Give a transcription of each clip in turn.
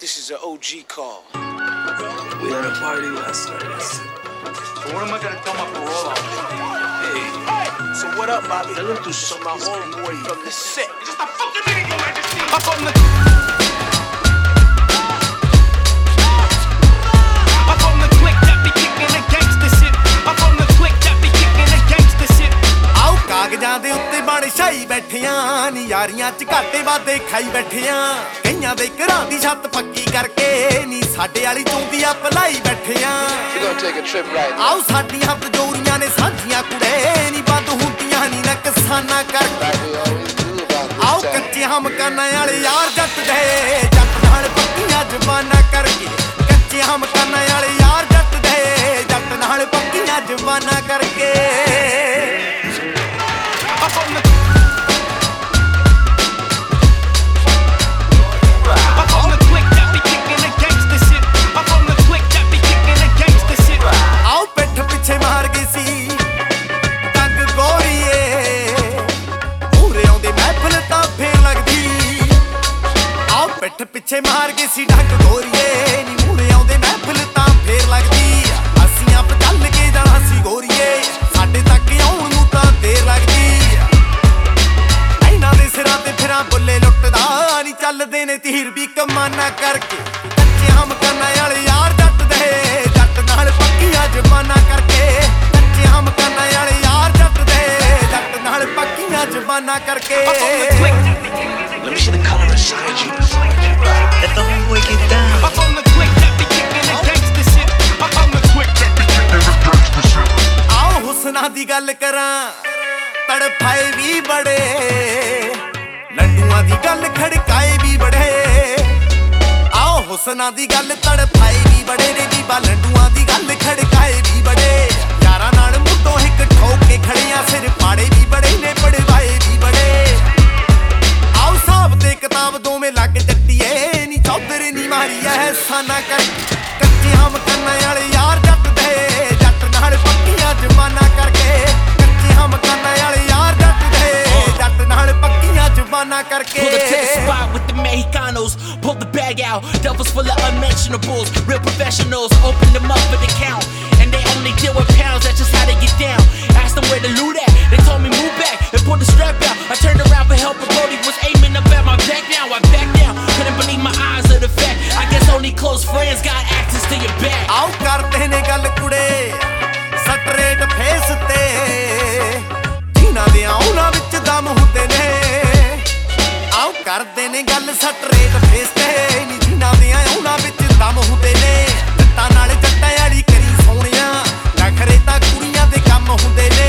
This is an OG call. We had a party last night. So what am I gonna tell my parole officer? Hey, so what up, Bobby? Tell him to So suck my his homeboy dick. from the set. Just a fucking minute, Your Majesty. Up on the click that be kicking the gangster shit. Up on the click that be kicking the gangster shit. ਆਓ ਕਾਗਜ਼ਾਂ ਦੇ ਉੱਤੇ ਬਣ ਛਾਈ ਬੈਠਿਆਂ ਨੀ ਯਾਰੀਆਂ ਚ ਘਾਟੇ ਵਾਦੇ ਖਾਈ ਬੈਠਿਆਂ ਕਈਆਂ ਦੇ ਘਰਾਂ ਦੀ ਛੱਤ ਪੱਕੀ ਕਰਕੇ ਨੀ ਸਾਡੇ ਵਾਲੀ ਚੋਂਦੀ ਆ ਭਲਾਈ ਬੈਠਿਆਂ We're gonna take a trip right now. ਆਓ ਸਾਡੀਆਂ ਬਜੋਰੀਆਂ ਨੇ ਸਾਂਝੀਆਂ ਕੁੜੇ ਨੀ ਬੰਦ ਹੁੰਦੀਆਂ ਨੀ ਨਕਸਾਨਾ ਕਰਕੇ Like we always do about ਆਓ this time. ਕੱਚੇ ਹਮਕਾਨਾਂ ਵਾਲੇ ਯਾਰ ਜੱਟ ਦੇ ਜੱਟ ਨਾਲ ਪੱਕੀਆਂ ਜ਼ਬਾਨਾਂ ਕਰਕੇ ਕੱਚੇ ਹਮਕਾਨਾਂ ਵਾਲੇ ਯਾਰ ਜੱਟ ਦੇ ਜੱਟ ਨਾਲ ਪੱਕੀਆਂ ਜ਼ਬਾਨਾਂ ਕਰਕੇ Up on the click that be kicking the gangster shit. Up on the click that be kicking the gangster shit. ਆਓ ਪਿੱਠ ਪਿੱਛੇ ਮਾਰ ਗਈ ਸੀ ਟੰਗ ਗੋਰੀਏ ਮੂਹਰੇ ਆਉਂਦੇ ਮਹਿਫਲ ਤਾਂ ਫੇਰ ਲੱਗਦੀ ਆਓ ਪਿੱਠ ਪਿੱਛੇ ਮਾਰ ਗਈ ਸੀ ਟੰਗ ਗੋਰੀਏ ਨੀ ਮੂਹਰੇ ਆਉਂਦੇ ਮਹਿਫਲ ਤਾਂ ਫੇਰ ਲੱਗਦੀ ਅਸੀਂ ਆਪ ਚੱਲ ਕੇ ਜਾਣਾ ਸੀ ਗੋਰੀਏ ਸਾਡੇ ਤੱਕ ਆਉਣ ਨੂੰ ਤਾਂ ਦੇਰ ਲੱਗਦੀ ਇਹਨਾਂ ਦੇ ਸਿਰਾਂ ਤੇ ਫਿਰਾਂ ਬੁੱਲੇ ਲੁੱਟਦਾ ਨੀ ਚੱਲਦੇ ਨੇ ਤੀਰ ਵੀ ਕਮਾਨਾ ਕਰਕੇ ਕੱਚੇ ਹਮਕਾਨਾਂ ਵਾਲੇ ਯਾਰ ਜੱਟ ਦੇ ਜੱਟ ਨਾਲ ਪੱਕੀਆਂ ਜ਼ਬਾਨਾਂ ਕਰਕੇ ਕੱਚੇ ਹਮਕਾਨਾਂ ਵਾਲੇ ਯਾਰ ਜੱਟ ਦੇ ਜੱਟ ਨਾਲ ਪੱਕੀਆਂ ਜ਼ਬਾਨਾਂ ਕਰਕੇ Up on the click. Let me see the color inside you. Let the homeboy get down. Up on the click that be kicking the gangster shit. Up on the click that be kicking the gangster shit. ਆਓ ਹੁਸਨਾਂ ਦੀ ਗੱਲ ਕਰਾਂ ਤੜਫਾਏ ਵੀ ਬੜੇ ਲੱਡੂਆਂ ਦੀ ਗੱਲ ਖੜਕਾਏ ਵੀ ਬੜੇ ਆਓ ਹੁਸਨਾਂ ਦੀ ਗੱਲ ਤੜਫਾਏ ਵੀ ਬੜੇ ਨੇ ਬੀਬਾ ਲੱਡੂਆਂ ਦੀ ਗੱਲ ਖੜਕਾਏ ਵੀ ਬੜੇ ਯਾਰਾਂ ਨਾਲ ਮੁੱਢੋਂ ਇੱਕ ਠੋਕ ਕੇ ਖੜੀਆਂ ਸਿਰ ਪਾੜੇ ਵੀ ਬੜੇ ਨੇ ਪੜਵਾਏ ਵੀ ਬੜੇ ਆਓ ਹਿਸਾਬ ਤੇ ਕਿਤਾਬ ਦੋਵੇਂ ਲੱਗ ਜੱਟੀਏ ਨੀ ਚੌਧਰ ਨੀ ਮਾਰੀ ਐਹਸਾਨਾ ਕਰ ਕੱਚੇ ਹਮਕਾਨਾਂ ਵਾਲੇ ਯਾਰ ਜੱਟ ਦੇ ਜੱਟ ਨਾਲ ਪੱਕੀਆਂ ਜ਼ਬਾਨਾਂ ਕਰਕੇ ਕੱਚੇ ਹਮਕਾਨਾਂ ਵਾਲੇ ਯਾਰ ਜੱਟ ਦੇ ਜੱਟ ਨਾਲ ਪੱਕੀਆਂ ਜ਼ਬਾਨਾਂ ਕਰਕੇ Pull up to the spot with the Mexicanos. Pull the bag out. Devils full of unmentionables. Real professionals. Open them up for the count. And they only deal with pounds. That's just how they get down. Asked them where the loot at. They told me move back and pull the strap out. I turned around for help, but Brody was aiming up at my back. Now I back down. Couldn't believe my eyes of the fact. I guess only close friends got access to your bag. ਆਓ ਕਰਦੇ ਨੇ ਗੱਲ ਕੁੜੇ straight face ਤੇ ਜਿਨ੍ਹਾਂ ਦੇ ਉਹਨਾਂ ਵਿੱਚ ਦਮ ਹੁੰਦੇ ਨੇ ਆਓ ਕਰਦੇ ਨੇ ਗੱਲ ਸਟਰੇਟ ਫੇਸ ਤੇ ਨੀ ਜਿਨ੍ਹਾਂ ਦੇ ਉਹਨਾਂ ਵਿੱਚ ਦਮ ਹੁੰਦੇ ਨੇ ਜੱਟਾਂ ਨਾਲ ਜੱਟਾਂ ਵਾਲੀ ਕਰੀ ਸੋਹਣਿਆ ਨਖਰੇ ਤਾਂ ਕੁੜੀਆਂ ਦੇ ਕੰਮ ਹੁੰਦੇ ਨੇ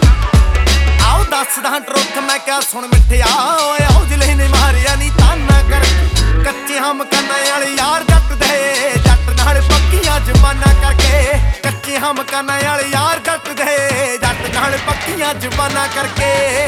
ਆਓ ਦੱਸਦਾ ਟਰੁੱਥ ਮੈਂ ਕਿਹਾ ਸੁਣ ਮਿੱਠਿਆ ਓਏ ਆਓ ਜ਼ਿਲ੍ਹੇ ਨੇ ਮਾਰਿਆ ਨੀ ਤਾਨਾ ਕਰ ਕੱਚੇ ਹਮਕਾਨਾਂ ਵਾਲੇ ਯਾਰ ਜੱਟ ਦੇ ਜੱਟ ਨਾਲ ਪੱਕੀਆਂ ਜ਼ਬਾਨਾਂ ਕਰਕੇ ਕੱਚੇ ਹਮਕਾਨਾਂ ਵਾਲੇ ਯਾਰ ਜੱਟ ਦੇ ਜੱਟ ਨਾਲ ਪੱਕੀਆਂ ਜ਼ਬਾਨਾਂ ਕਰਕੇ